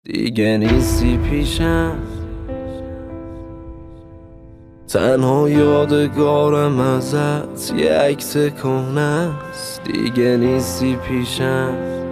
دیگه نیستی پیشم، تنها یادگارم ازت یه عکس کهنه است. دیگه نیستی پیشم،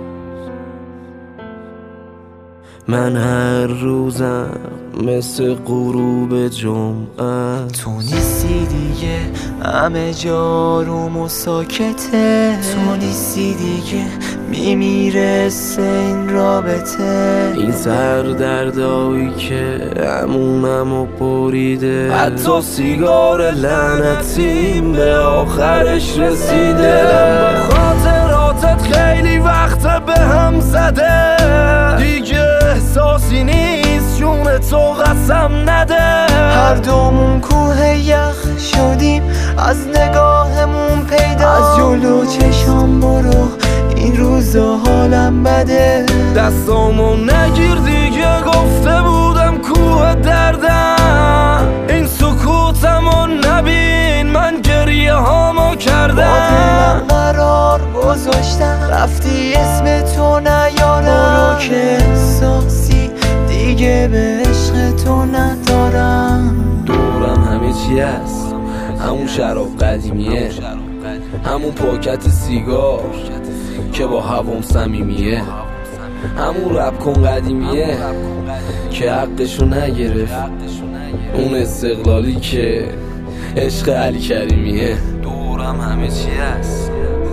من هر روزم مثل غروب جمعه. تو نیستی دیگه، همه جا روم و ساکته. تو نیستی دیگه، میمیره این رابطه. این سردردایی که همونمو بریده، حتی سیگار لعنتیم به آخرش رسیده. دلم با خاطراتت خیلی وقت به هم زده، دیگه احساسی نیست جون تو قسم نده. هر دومون کوه یخ شدیم، از نگاهمون پیدا. از جلو چشام برو، این روزا حالم بده. دستامو نگیر دیگه، گفته بودم کوه دردم. این سکوتمو نبین، من گریه هامو کردم. با دلم قرار گذاشتم، رفتی اسم تو نیارم. برو که احساسی دیگه به عشق تو ندارم. دورم همه چی هست، همون شراب قدیمیه، همون پاکت سیگار که با هوام صمیمیه، همون رپ کن قدیمیه که حقشو نگرفت، اون استقلالی که عشق علی کریمیه. دورم همه چی هست،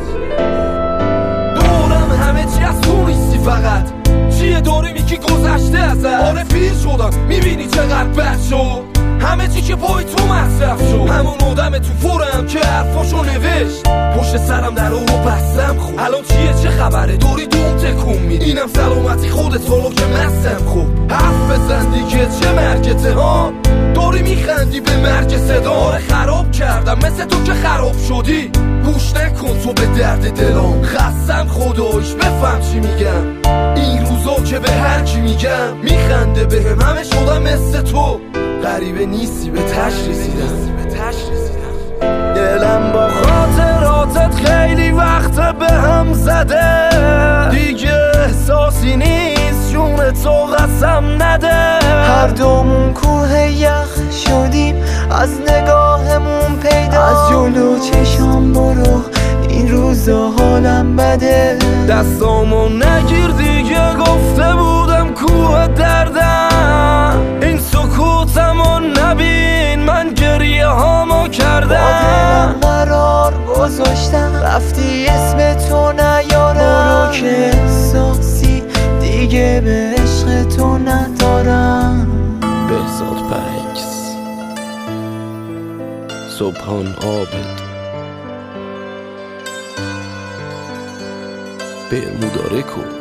دورم همه چی هست، تو نیستی فقط. چیه داری میگی گذشته ازت؟ آره پیر شدم، میبینی چقدر بد شد همه چی که پای تو مصرف شد. همون آدم تو فورم که حرفاشو نوشت، پشت سرم در رو بستم. خوب الان چیه، چه خبره؟ داری دوم تکون میدی، اینم سلامتی خودت حالا که مستم. خوب حرف بزن دیگه، چه مرگته ها؟ داری میخندی به مرگ صدا. آره خراب کردم مثل تو که خراب شدی، گوش نکن تو به درد دلام. خستم خدایش بفهم چی میگم، این روزا که به هر کی میگم میخنده بهم. همه شدم مثل تو، غریبه نیستی به تش رسیدم. دلم با خاطراتت خیلی وقت به هم زده، دیگه احساسی نیست جون تو قسم نده. هر دومون کوه یخ شدیم، از نگاهمون پیدا. از جلو چشام برو، این روزا حالم بده. دستامو نگیر دیگه، گفته بودم کوه دردم. این سکوتمو نبین، من گریه هامو کردم. با دلم قرار گذاشتم، رفتی اسم تو نیارم. برو که احساسی دیگه به عشق تو ندارم. بهزاد پرکس، سبحان عابد، برمودا رکورد.